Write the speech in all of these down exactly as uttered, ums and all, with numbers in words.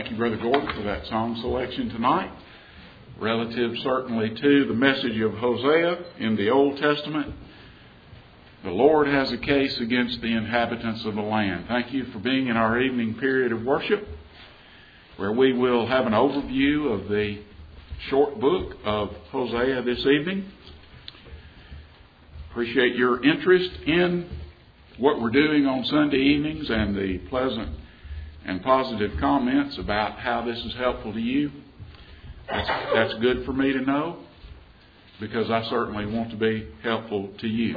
Thank you, Brother Gordon, for that song selection tonight. Relative certainly to the message of Hosea in the Old Testament. The Lord has a case against the inhabitants of the land. Thank you for being in our evening period of worship, where we will have an overview of the short book of Hosea this evening. Appreciate your interest in what we're doing on Sunday evenings and the pleasant and positive comments about how this is helpful to you. That's, that's good for me to know, because I certainly want to be helpful to you.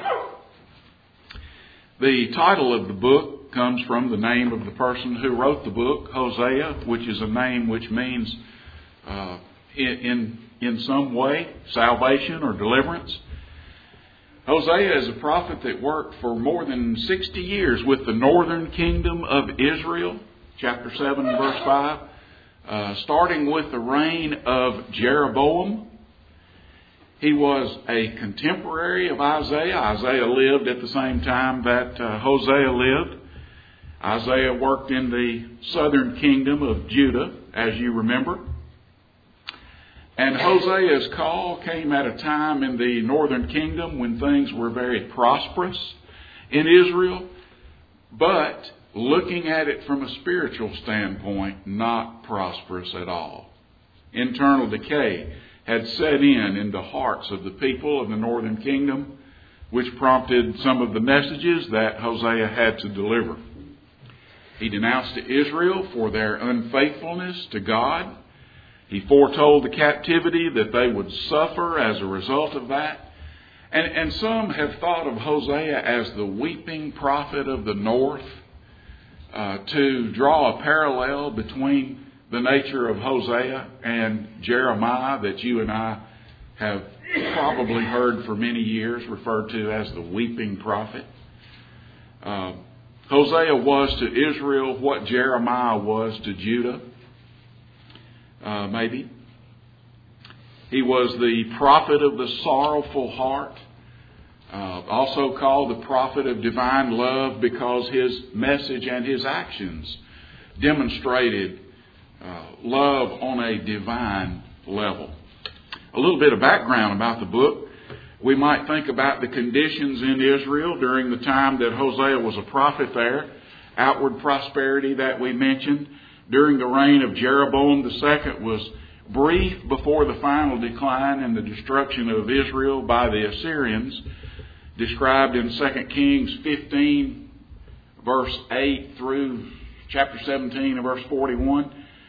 The title of the book comes from the name of the person who wrote the book, Hosea, which is a name which means uh, in, in in some way salvation or deliverance. Hosea is a prophet that worked for more than sixty years with the northern kingdom of Israel, chapter seven, verse five, uh, starting with the reign of Jeroboam. He was a contemporary of Isaiah. Isaiah lived at the same time that uh, Hosea lived. Isaiah worked in the southern kingdom of Judah, as you remember. And Hosea's call came at a time in the northern kingdom when things were very prosperous in Israel, but looking at it from a spiritual standpoint, not prosperous at all. Internal decay had set in in the hearts of the people of the northern kingdom, which prompted some of the messages that Hosea had to deliver. He denounced to Israel for their unfaithfulness to God. He foretold the captivity that they would suffer as a result of that. And, and some have thought of Hosea as the weeping prophet of the north, uh, to draw a parallel between the nature of Hosea and Jeremiah that you and I have probably heard for many years referred to as the weeping prophet. Uh, Hosea was to Israel what Jeremiah was to Judah. Uh, maybe. He was the prophet of the sorrowful heart, uh, also called the prophet of divine love because his message and his actions demonstrated uh, love on a divine level. A little bit of background about the book. We might think about the conditions in Israel during the time that Hosea was a prophet there. Outward prosperity that we mentioned during the reign of Jeroboam the Second was brief before the final decline and the destruction of Israel by the Assyrians, described in Second Kings fifteen, verse eight through chapter seventeen and verse forty-one.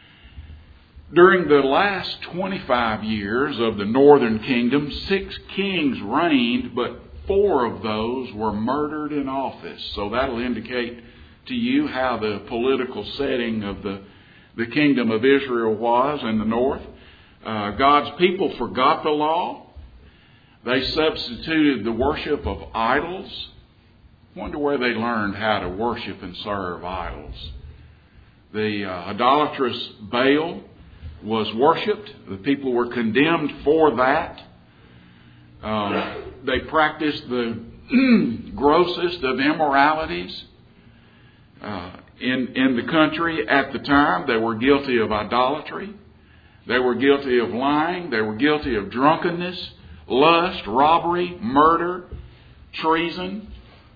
During the last twenty-five years of the northern kingdom, six kings reigned, but four of those were murdered in office. So that'll indicate to you how the political setting of the, the kingdom of Israel was in the north. Uh, God's people forgot the law. They substituted the worship of idols. Wonder where they learned how to worship and serve idols. The uh, idolatrous Baal was worshipped. The people were condemned for that. Uh, they practiced the grossest of immoralities. Uh, in, in the country at the time. They were guilty of idolatry. They were guilty of lying. They were guilty of drunkenness, lust, robbery, murder, treason.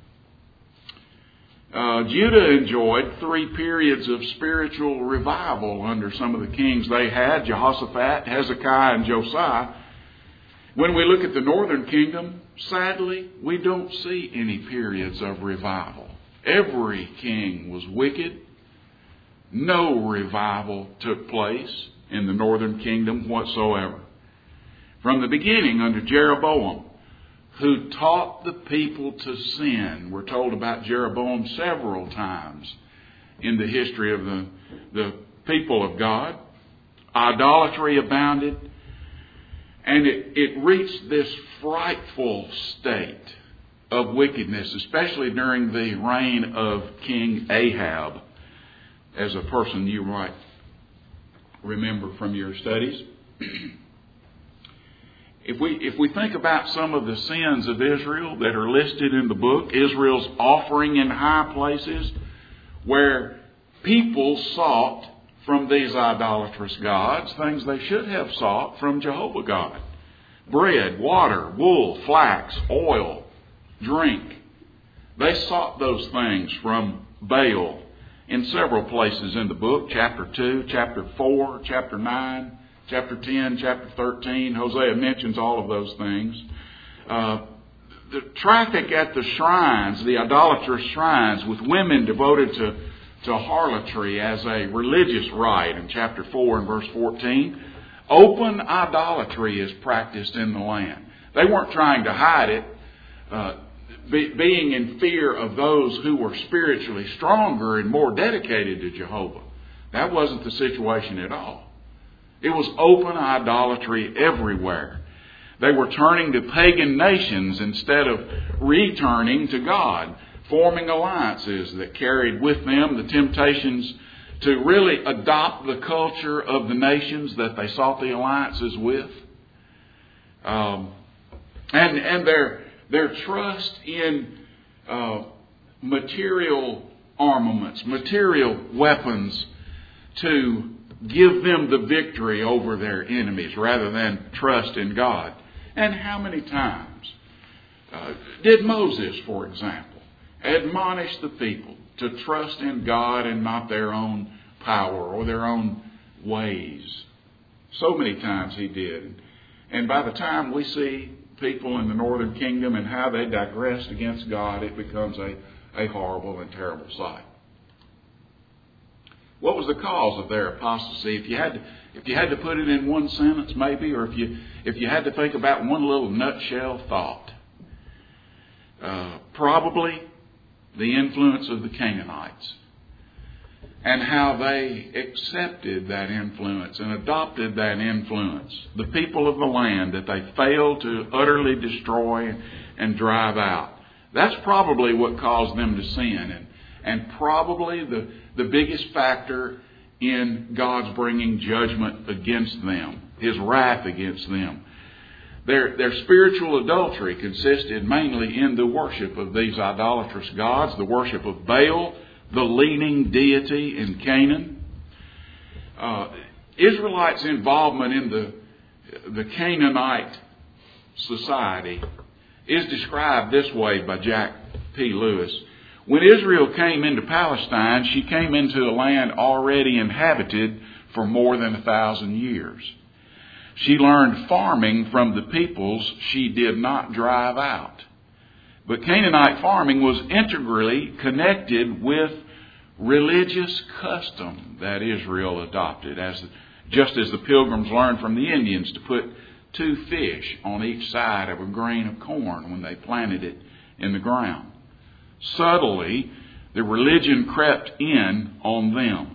Uh, Judah enjoyed three periods of spiritual revival under some of the kings they had, Jehoshaphat, Hezekiah, and Josiah. When we look at the northern kingdom, sadly, we don't see any periods of revival. Every king was wicked. No revival took place in the northern kingdom whatsoever. From the beginning, under Jeroboam, who taught the people to sin. We're told about Jeroboam several times in the history of the, the people of God. Idolatry abounded. And it, it reached this frightful state of wickedness, especially during the reign of King Ahab, as a person you might remember from your studies. If we if we think about some of the sins of Israel that are listed in the book, Israel's offering in high places, where people sought from these idolatrous gods things they should have sought from Jehovah God: bread, water, wool, flax, oil, drink. They sought those things from Baal in several places in the book: chapter two, chapter four, chapter nine, chapter ten, chapter thirteen. Hosea mentions all of those things. Uh, the traffic at the shrines, the idolatrous shrines, with women devoted to, to harlotry as a religious rite in chapter four and verse fourteen. Open idolatry is practiced in the land. They weren't trying to hide it, uh, be, being in fear of those who were spiritually stronger and more dedicated to Jehovah. That wasn't the situation at all. It was open idolatry everywhere. They were turning to pagan nations instead of returning to God, forming alliances that carried with them the temptations to really adopt the culture of the nations that they sought the alliances with. Um, and and their, their trust in uh, material armaments, material weapons to give them the victory over their enemies rather than trust in God. And how many times uh, did Moses, for example, admonish the people to trust in God and not their own power or their own ways? So many times he did. And by the time we see people in the northern kingdom and how they digressed against God, it becomes a, a horrible and terrible sight. What was the cause of their apostasy? If you had to, if you had to put it in one sentence, maybe, or if you if you had to think about one little nutshell thought, uh, probably the influence of the Canaanites and how they accepted that influence and adopted that influence. The people of the land that they failed to utterly destroy and drive out. That's probably what caused them to sin, and and probably the the biggest factor in God's bringing judgment against them, His wrath against them. Their, their spiritual adultery consisted mainly in the worship of these idolatrous gods, the worship of Baal, the leading deity in Canaan. Uh, Israelites' involvement in the, the Canaanite society is described this way by Jack P. Lewis. When Israel came into Palestine, she came into a land already inhabited for more than a thousand years. She learned farming from the peoples she did not drive out. But Canaanite farming was integrally connected with religious custom that Israel adopted, as just as the pilgrims learned from the Indians to put two fish on each side of a grain of corn when they planted it in the ground. Subtly, the religion crept in on them.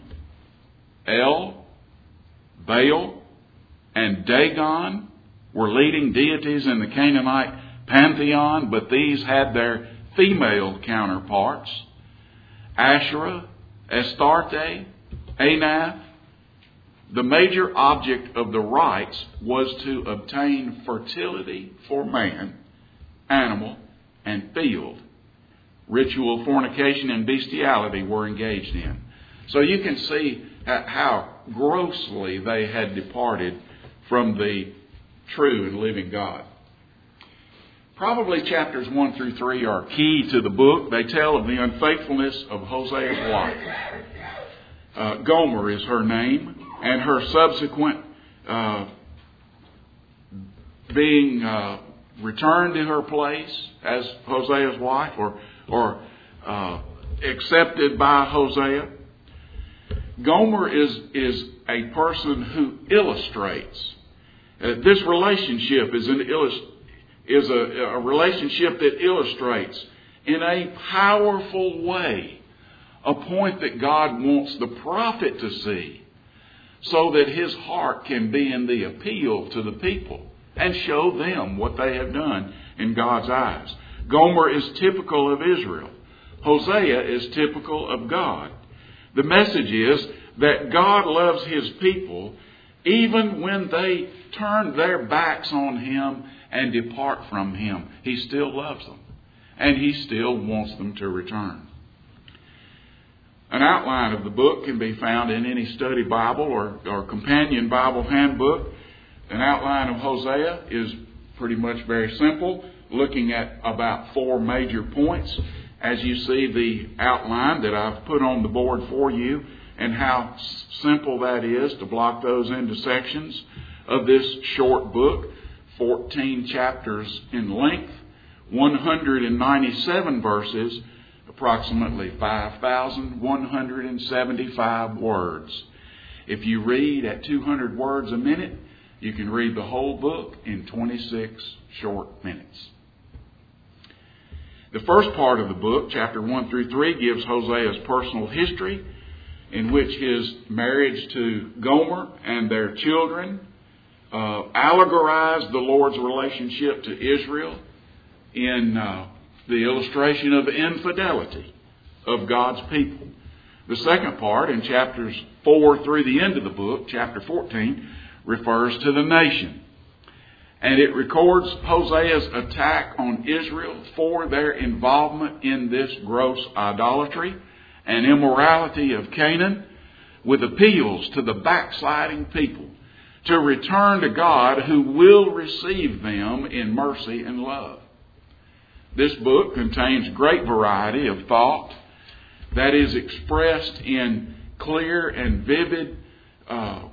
El, Baal, and Dagon were leading deities in the Canaanite pantheon, but these had their female counterparts: Asherah, Astarte, Anath. The major object of the rites was to obtain fertility for man, animal, and field. Ritual fornication and bestiality were engaged in. So you can see how grossly they had departed from the true and living God. Probably chapters one through three are key to the book. They tell of the unfaithfulness of Hosea's wife. Uh, Gomer is her name, and her subsequent uh, being uh, returned to her place as Hosea's wife, or or uh, accepted by Hosea. Gomer is, is a person who illustrates. Uh, this relationship is, an illust- is a, a relationship that illustrates in a powerful way a point that God wants the prophet to see, so that his heart can be in the appeal to the people and show them what they have done in God's eyes. Gomer is typical of Israel. Hosea is typical of God. The message is that God loves His people even when they turn their backs on Him and depart from Him. He still loves them, and He still wants them to return. An outline of the book can be found in any study Bible or, or companion Bible handbook. An outline of Hosea is pretty much very simple, looking at about four major points. As you see the outline that I've put on the board for you, and how simple that is to block those into sections of this short book, fourteen chapters in length, one hundred ninety-seven verses, approximately five thousand one hundred seventy-five words. If you read at two hundred words a minute, you can read the whole book in twenty-six short minutes. The first part of the book, chapter one through three, gives Hosea's personal history, in which his marriage to Gomer and their children uh, allegorized the Lord's relationship to Israel in uh, the illustration of the infidelity of God's people. The second part, in chapters four through the end of the book, chapter fourteen, refers to the nation. And it records Hosea's attack on Israel for their involvement in this gross idolatry and immorality of Canaan, with appeals to the backsliding people to return to God, who will receive them in mercy and love. This book contains great variety of thought that is expressed in clear and vivid uh,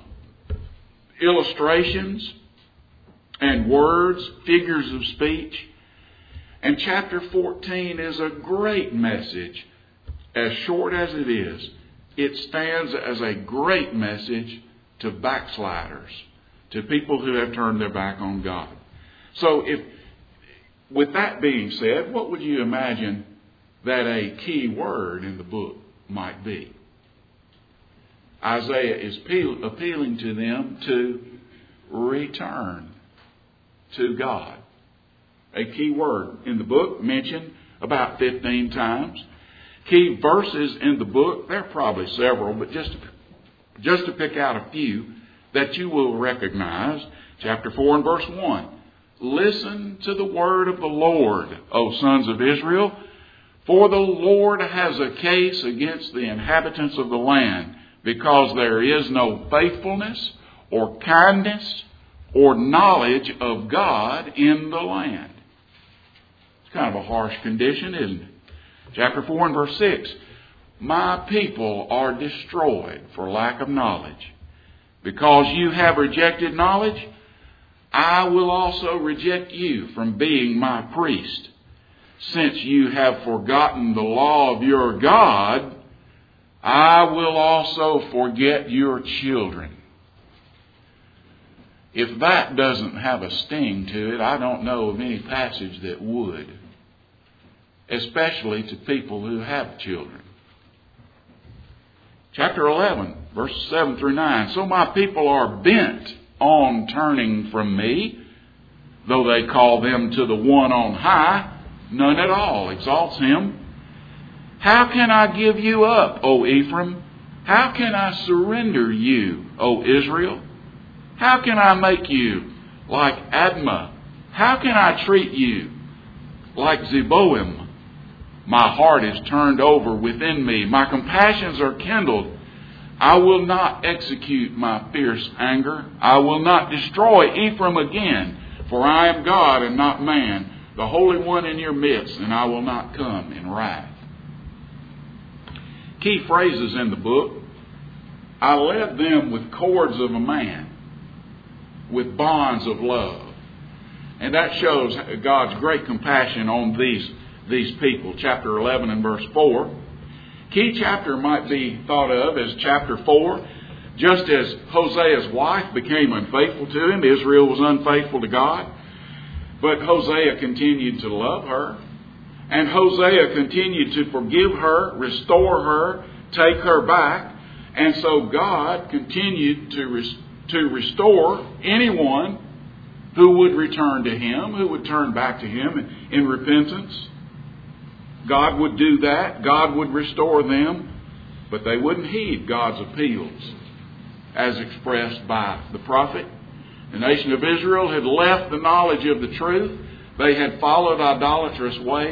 illustrations and words, figures of speech. And chapter fourteen is a great message. As short as it is, it stands as a great message to backsliders, to people who have turned their back on God. So if, with that being said, what would you imagine that a key word in the book might be? Isaiah is appeal, appealing to them to return to God. A key word in the book mentioned about fifteen times. Key verses in the book, there are probably several, but just, just to pick out a few that you will recognize. Chapter four and verse one. Listen to the word of the Lord, O sons of Israel, for the Lord has a case against the inhabitants of the land, because there is no faithfulness or kindness or knowledge of God in the land. It's kind of a harsh condition, isn't it? Chapter four and verse six. My people are destroyed for lack of knowledge. Because you have rejected knowledge, I will also reject you from being my priest. Since you have forgotten the law of your God, I will also forget your children. If that doesn't have a sting to it, I don't know of any passage that would. Especially to people who have children. Chapter eleven, verses seven through nine. So my people are bent on turning from me, though they call them to the one on high, none at all exalts him. How can I give you up, O Ephraim? How can I surrender you, O Israel? How can I make you like Admah? How can I treat you like Zeboim? My heart is turned over within me. My compassions are kindled. I will not execute my fierce anger. I will not destroy Ephraim again, for I am God and not man, the Holy One in your midst, and I will not come in wrath. Key phrases in the book. I led them with cords of a man, with bonds of love. And that shows God's great compassion on these these people. Chapter eleven and verse four. Key chapter might be thought of as chapter four. Just as Hosea's wife became unfaithful to him, Israel was unfaithful to God. But Hosea continued to love her. And Hosea continued to forgive her, restore her, take her back. And so God continued to, res- to restore anyone who would return to him, who would turn back to him in, in repentance. God would do that. God would restore them. But they wouldn't heed God's appeals as expressed by the prophet. The nation of Israel had left the knowledge of the truth. They had followed idolatrous ways.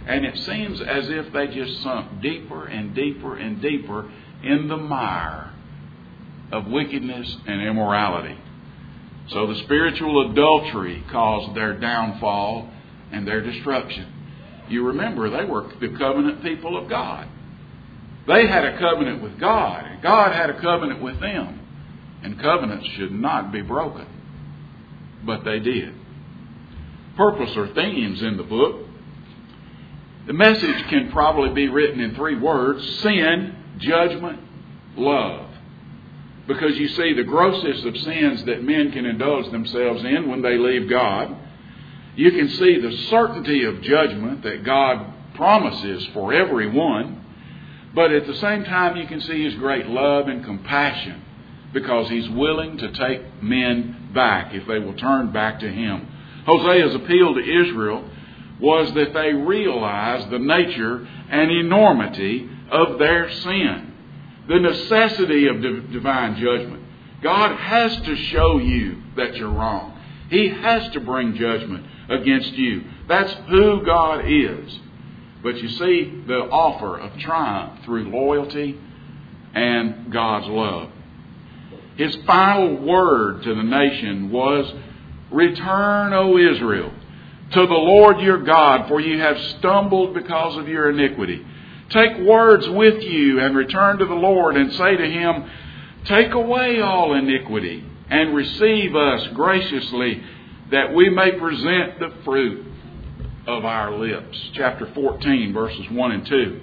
And it seems as if they just sunk deeper and deeper and deeper in the mire of wickedness and immorality. So the spiritual adultery caused their downfall and their destruction. You remember, they were the covenant people of God. They had a covenant with God, and God had a covenant with them. And covenants should not be broken. But they did. Purpose or themes in the book. The message can probably be written in three words: sin, judgment, love. Because you see, the grossest of sins that men can indulge themselves in when they leave God, you can see the certainty of judgment that God promises for everyone, but at the same time you can see His great love and compassion because He's willing to take men back if they will turn back to Him. Hosea's appeal to Israel was that they realize the nature and enormity of their sin, the necessity of divine judgment. God has to show you that you're wrong. He has to bring judgment against you. That's who God is. But you see the offer of triumph through loyalty and God's love. His final word to the nation was, "Return, O Israel, to the Lord your God, for you have stumbled because of your iniquity. Take words with you and return to the Lord and say to Him, take away all iniquity and receive us graciously, that we may present the fruit of our lips." Chapter fourteen, verses one and two.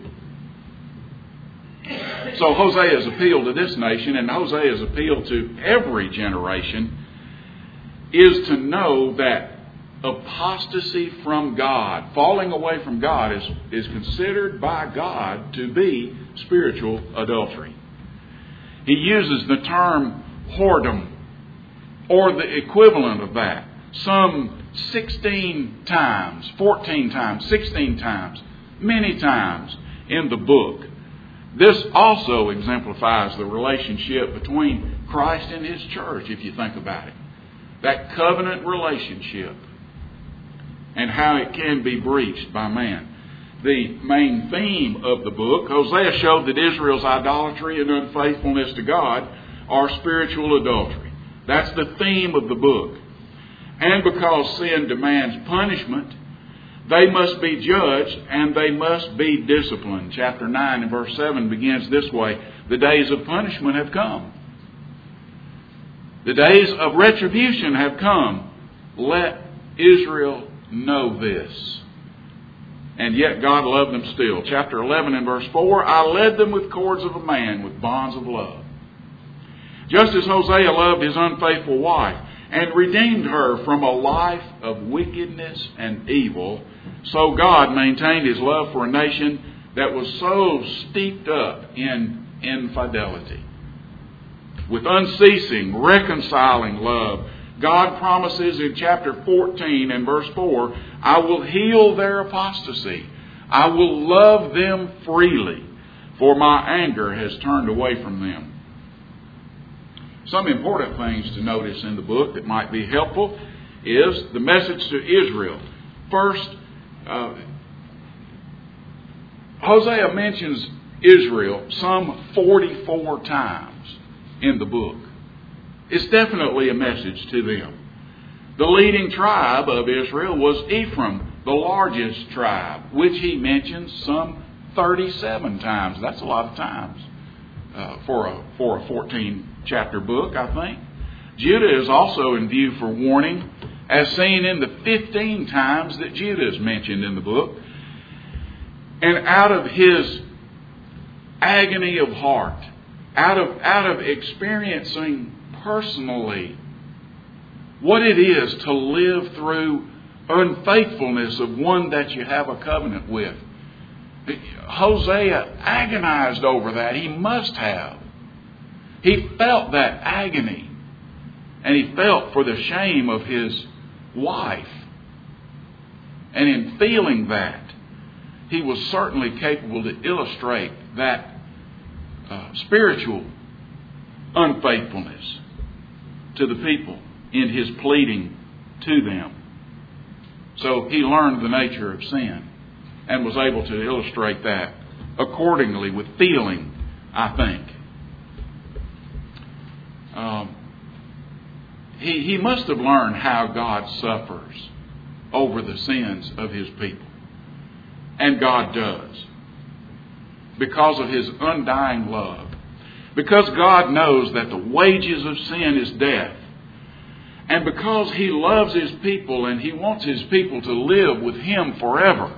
So Hosea's appeal to this nation, and Hosea's appeal to every generation, is to know that apostasy from God, falling away from God, is, is considered by God to be spiritual adultery. He uses the term whoredom, or the equivalent of that, some sixteen times, fourteen times, sixteen times, many times in the book. This also exemplifies the relationship between Christ and His church, if you think about it. That covenant relationship and how it can be breached by man. The main theme of the book, Hosea showed that Israel's idolatry and unfaithfulness to God are spiritual adultery. That's the theme of the book. And because sin demands punishment, they must be judged and they must be disciplined. Chapter nine and verse seven begins this way: "The days of punishment have come. The days of retribution have come. Let Israel know this." And yet God loved them still. Chapter eleven and verse four, "I led them with cords of a man, with bonds of love." Just as Hosea loved his unfaithful wife and redeemed her from a life of wickedness and evil, so God maintained His love for a nation that was so steeped up in infidelity. With unceasing, reconciling love, God promises in chapter fourteen and verse four, "I will heal their apostasy. I will love them freely, for my anger has turned away from them." Some important things to notice in the book that might be helpful is the message to Israel. First, uh, Hosea mentions Israel some forty-four times in the book. It's definitely a message to them. The leading tribe of Israel was Ephraim, the largest tribe, which he mentions some thirty-seven times. That's a lot of times uh, for a for a fourteen chapter book, I think. Judah is also in view for warning, as seen in the fifteen times that Judah is mentioned in the book. And out of his agony of heart, out of out of experiencing personally what it is to live through unfaithfulness of one that you have a covenant with, Hosea agonized over that. He must have. He felt that agony, and he felt for the shame of his wife. And in feeling that, he was certainly capable to illustrate that uh, spiritual unfaithfulness to the people in his pleading to them. So he learned the nature of sin and was able to illustrate that accordingly with feeling, I think. Um, he, he must have learned how God suffers over the sins of His people. And God does. Because of His undying love. Because God knows that the wages of sin is death. And because He loves His people and He wants His people to live with Him forever,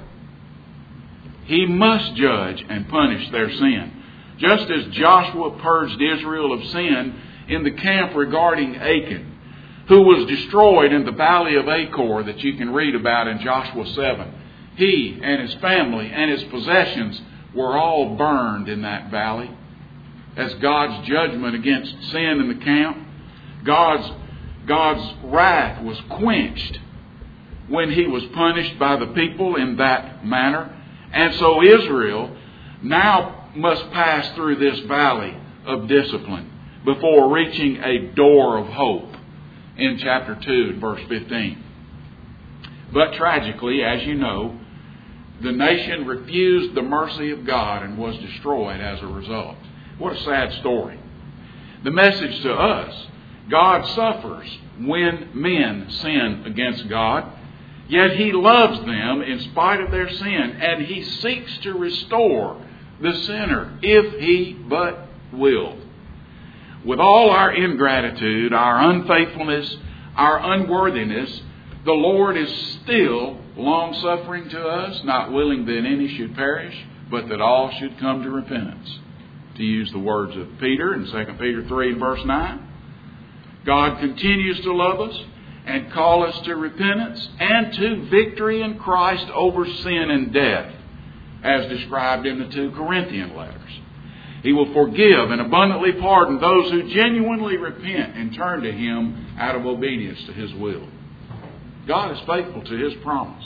He must judge and punish their sin. Just as Joshua purged Israel of sin in the camp regarding Achan, who was destroyed in the valley of Achor that you can read about in Joshua seven. He and his family and his possessions were all burned in that valley as God's judgment against sin in the camp. God's, God's wrath was quenched when He was punished by the people in that manner. And so Israel now must pass through this valley of discipline before reaching a door of hope in chapter two, verse fifteen. But tragically, as you know, the nation refused the mercy of God and was destroyed as a result. What a sad story. The message to us: God suffers when men sin against God, yet He loves them in spite of their sin, and He seeks to restore the sinner if He but will. With all our ingratitude, our unfaithfulness, our unworthiness, the Lord is still long-suffering to us, not willing that any should perish, but that all should come to repentance. To use the words of Peter in Second Peter three and verse nine, God continues to love us and call us to repentance and to victory in Christ over sin and death, as described in the two Corinthian letters. He will forgive and abundantly pardon those who genuinely repent and turn to Him out of obedience to His will. God is faithful to His promise.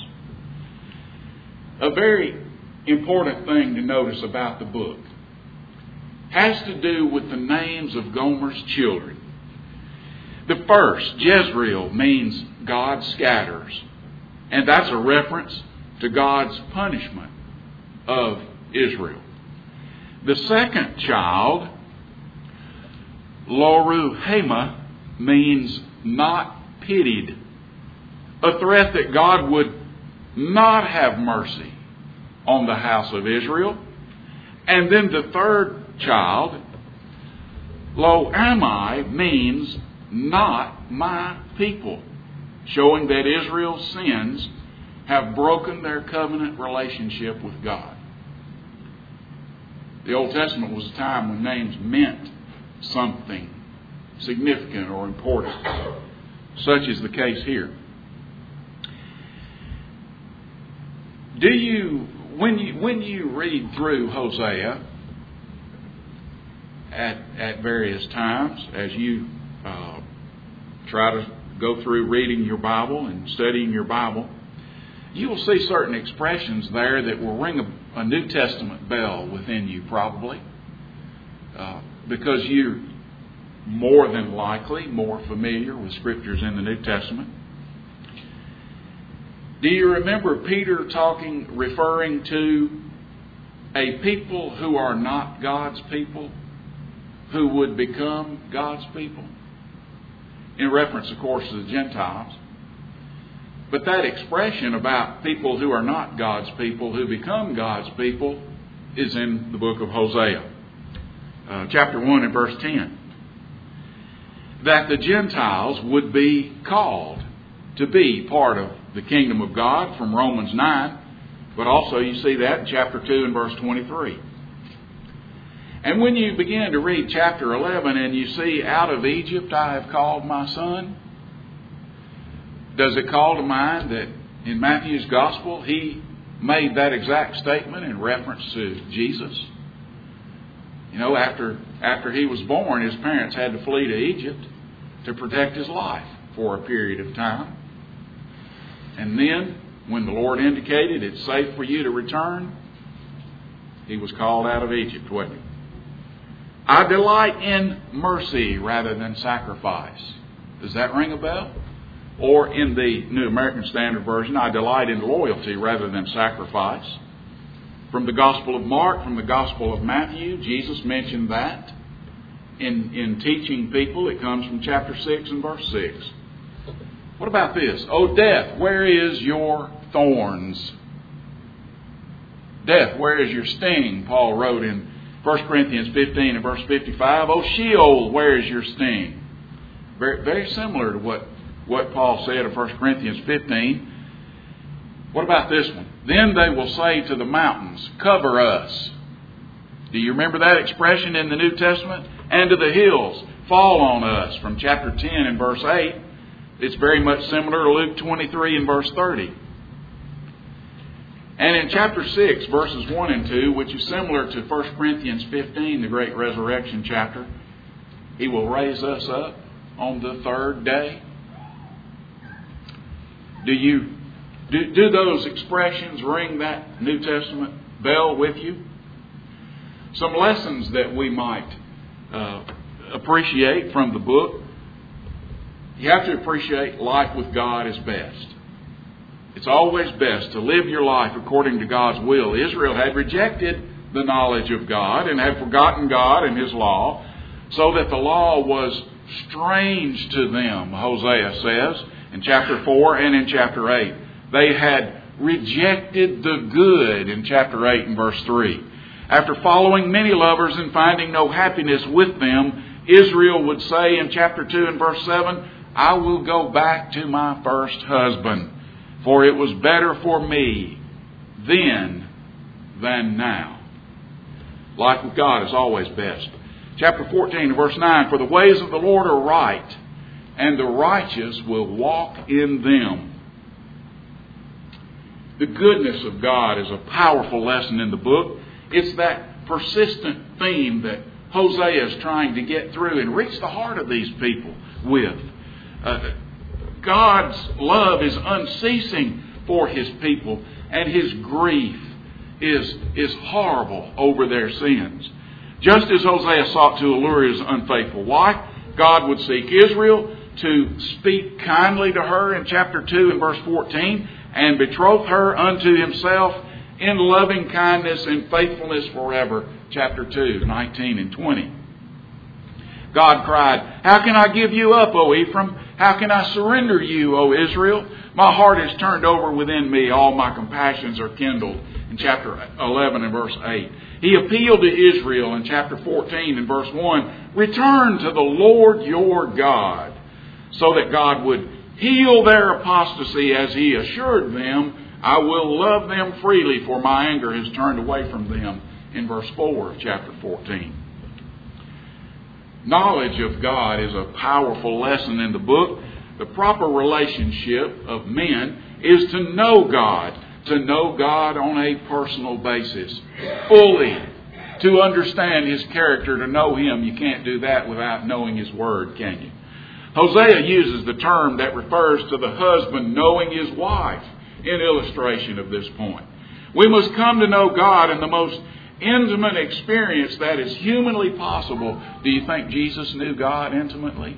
A very important thing to notice about the book has to do with the names of Gomer's children. The first, Jezreel, means God scatters. And that's a reference to God's punishment of Israel. The second child, Lo-ruhamah, means not pitied. A threat that God would not have mercy on the house of Israel. And then the third child, Lo-ammi, means not my people, showing that Israel's sins have broken their covenant relationship with God. The Old Testament was a time when names meant something significant or important. Such is the case here. Do you, when you when you read through Hosea at at various times, as you uh, try to go through reading your Bible and studying your Bible, you will see certain expressions there that will ring a, a New Testament bell within you, probably, uh, because you're more than likely more familiar with Scriptures in the New Testament. Do you remember Peter talking, referring to a people who are not God's people, who would become God's people? In reference, of course, to the Gentiles. But that expression about people who are not God's people, who become God's people, is in the book of Hosea, uh, chapter one and verse ten. That the Gentiles would be called to be part of the kingdom of God from Romans nine. But also you see that in chapter two and verse twenty-three. And when you begin to read chapter eleven and you see, out of Egypt I have called my son, does it call to mind that in Matthew's gospel he made that exact statement in reference to Jesus? You know, after after he was born, his parents had to flee to Egypt to protect his life for a period of time. And then, when the Lord indicated it's safe for you to return, he was called out of Egypt, wasn't he? I delight in mercy rather than sacrifice. Does that ring a bell? Or in the New American Standard Version, I delight in loyalty rather than sacrifice. from the Gospel of Mark, from the Gospel of Matthew. Jesus mentioned that in, in teaching people. It comes from chapter six and verse six. What about this? O death, where is your thorns? Death, where is your sting? Paul wrote in First Corinthians fifteen and verse fifty-five. O Sheol, where is your sting? Very, very similar to what, what Paul said in First Corinthians fifteen. What about this one? Then they will say to the mountains, cover us. Do you remember that expression in the New Testament? And to the hills, fall on us, from chapter ten and verse eight. It's very much similar to Luke twenty-three and verse thirty. And in chapter six, verses one and two, which is similar to First Corinthians fifteen, the great resurrection chapter, He will raise us up on the third day. Do you do, do those expressions ring that New Testament bell with you? Some lessons that we might uh, appreciate from the book. You have to appreciate life with God is best. It's always best to live your life according to God's will. Israel had rejected the knowledge of God and had forgotten God and His law, so that the law was strange to them, Hosea says, in chapter four and in chapter eight. They had rejected the good in chapter eight and verse three. After following many lovers and finding no happiness with them, Israel would say in chapter two and verse seven, I will go back to my first husband, for it was better for me then than now. Life with God is always best. Chapter fourteen and verse nine, for the ways of the Lord are right, and the righteous will walk in them. The goodness of God is a powerful lesson in the book. It's that persistent theme that Hosea is trying to get through and reach the heart of these people with. Uh, God's love is unceasing for His people, and His grief is, is horrible over their sins. Just as Hosea sought to allure his unfaithful wife, God would seek Israel to speak kindly to her in chapter two and verse fourteen, and betroth her unto Himself in loving kindness and faithfulness forever, chapter two, nineteen and twenty. God cried, how can I give you up, O Ephraim? How can I surrender you, O Israel? My heart is turned over within me. All my compassions are kindled. In chapter eleven and verse eight. He appealed to Israel in chapter fourteen and verse one. Return to the Lord your God, so that God would heal their apostasy, as He assured them, I will love them freely, for my anger has turned away from them, in verse four of chapter fourteen. Knowledge of God is a powerful lesson in the book. The proper relationship of men is to know God, to know God on a personal basis, fully, to understand His character, to know Him. You can't do that without knowing His Word, can you? Hosea uses the term that refers to the husband knowing his wife in illustration of this point. We must come to know God in the most intimate experience that is humanly possible. Do you think Jesus knew God intimately?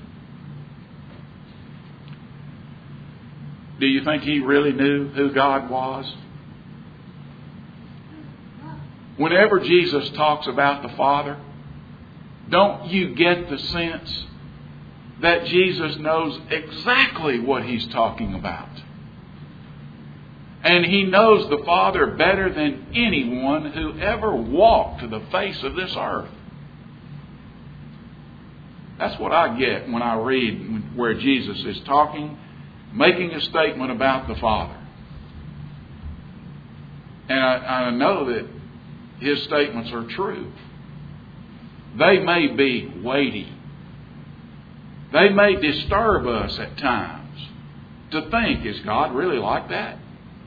Do you think He really knew who God was? Whenever Jesus talks about the Father, don't you get the sense that Jesus knows exactly what He's talking about? And He knows the Father better than anyone who ever walked the face of this earth. That's what I get when I read where Jesus is talking, making a statement about the Father. And I, I know that His statements are true. They may be weighty. They may disturb us at times to think, is God really like that?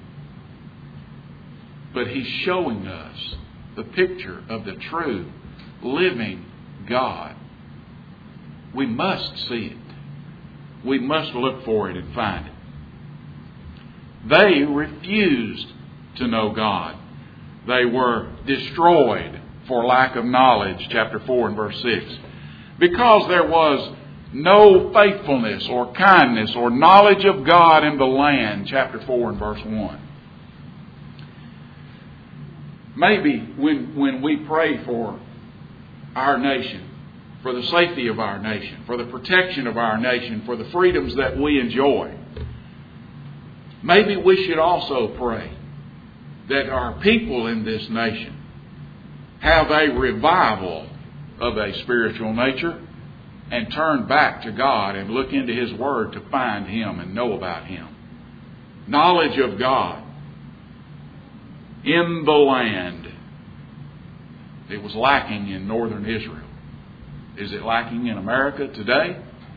But He's showing us the picture of the true, living God. We must see it. We must look for it and find it. They refused to know God. They were destroyed for lack of knowledge, chapter four and verse six. Because there was no faithfulness or kindness or knowledge of God in the land, chapter four and verse one. maybe when, when we pray for our nation, for the safety of our nation, for the protection of our nation, for the freedoms that we enjoy, maybe we should also pray that our people in this nation have a revival of a spiritual nature and turn back to God and look into His Word to find Him and know about Him. Knowledge of God in the land. It was lacking in northern Israel. Is it lacking in America today?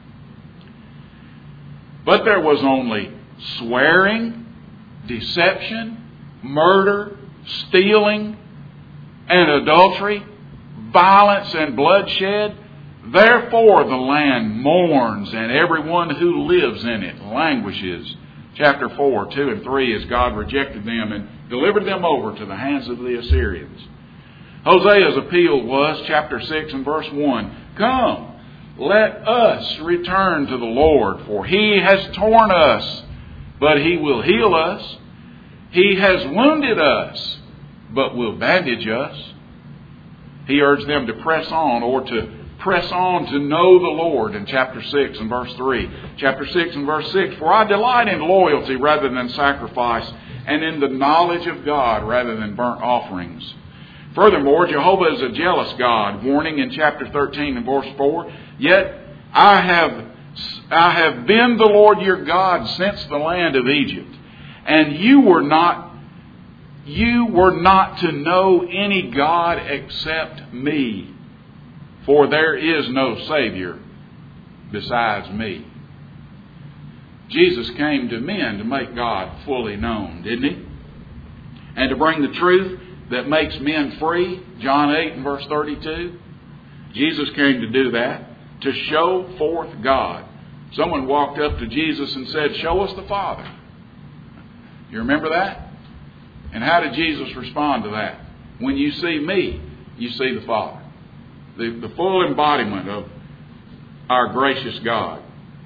But there was only swearing, deception, murder, stealing, and adultery, violence and bloodshed. Therefore the land mourns, and everyone who lives in it languishes. Chapter four, two and three, as God rejected them and delivered them over to the hands of the Assyrians. Hosea's appeal was, chapter six and verse one, Come, let us return to the Lord, for He has torn us, but He will heal us. He has wounded us, but will bandage us. He urged them to press on, or to press on to know the Lord in chapter six and verse three. Chapter six and verse six, For I delight in loyalty rather than sacrifice, and in the knowledge of God rather than burnt offerings. Furthermore, Jehovah is a jealous God, warning in chapter thirteen and verse four, Yet I have, I have been the Lord your God since the land of Egypt, and you were not You were not to know any God except me, for there is no Savior besides me. Jesus came to men to make God fully known, didn't He? And to bring the truth that makes men free, John eight and verse thirty-two. Jesus came to do that, to show forth God. Someone walked up to Jesus and said, Show us the Father. You remember that? And how did Jesus respond to that? When you see me, you see the Father. The, the full embodiment of our gracious God.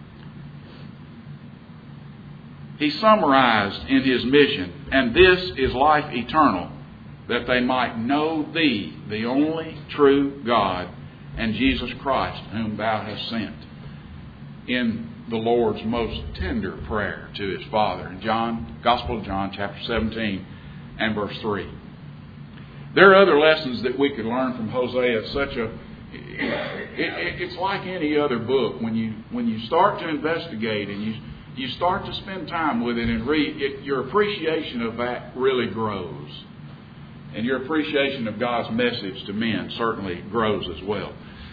He summarized in His mission, and this is life eternal, that they might know Thee, the only true God, and Jesus Christ, whom Thou hast sent, in the Lord's most tender prayer to His Father. In John, Gospel of John, chapter seventeen and verse three. There are other lessons that we could learn from Hosea. It's such a, it, it, it's like any other book. When you when you start to investigate and you you start to spend time with it and read, it, your appreciation of that really grows, and your appreciation of God's message to men certainly grows as well.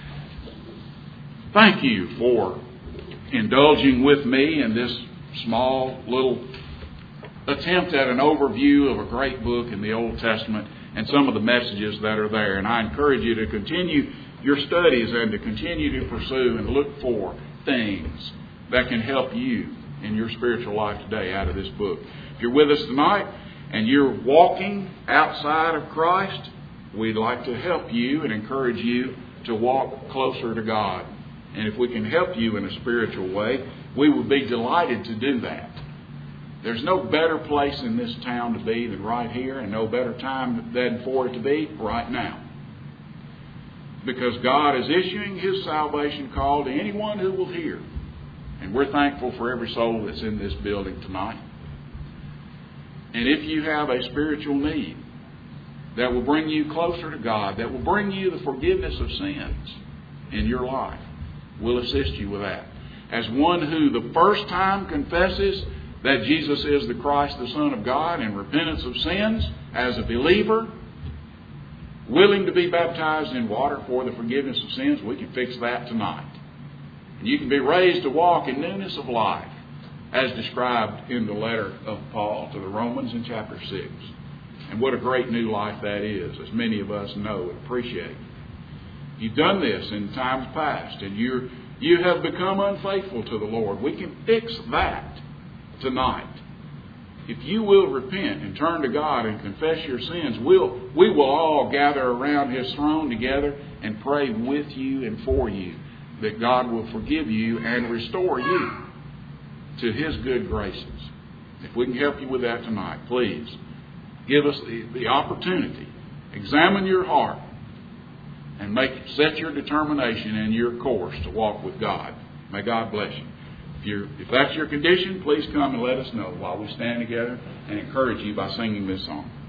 Thank you for indulging with me in this small little attempt at an overview of a great book in the Old Testament and some of the messages that are there. And I encourage you to continue your studies and to continue to pursue and look for things that can help you in your spiritual life today out of this book. If you're with us tonight and you're walking outside of Christ, we'd like to help you and encourage you to walk closer to God. And if we can help you in a spiritual way, we would be delighted to do that. There's no better place in this town to be than right here, and no better time than for it to be right now. Because God is issuing His salvation call to anyone who will hear. And we're thankful for every soul that's in this building tonight. And if you have a spiritual need that will bring you closer to God, that will bring you the forgiveness of sins in your life, we'll assist you with that. As one who the first time confesses that Jesus is the Christ, the Son of God, in repentance of sins, as a believer, willing to be baptized in water for the forgiveness of sins, we can fix that tonight. And you can be raised to walk in newness of life, as described in the letter of Paul to the Romans in chapter six. And what a great new life that is, as many of us know and appreciate. You've done this in times past, and you're, you have become unfaithful to the Lord. We can fix that tonight. If you will repent and turn to God and confess your sins, we'll, we will all gather around His throne together and pray with you and for you that God will forgive you and restore you to His good graces. If we can help you with that tonight, please give us the, the opportunity Examine your heart and make set your determination and your course to walk with God. May God bless you. If, you're, if that's your condition, please come and let us know while we stand together and encourage you by singing this song.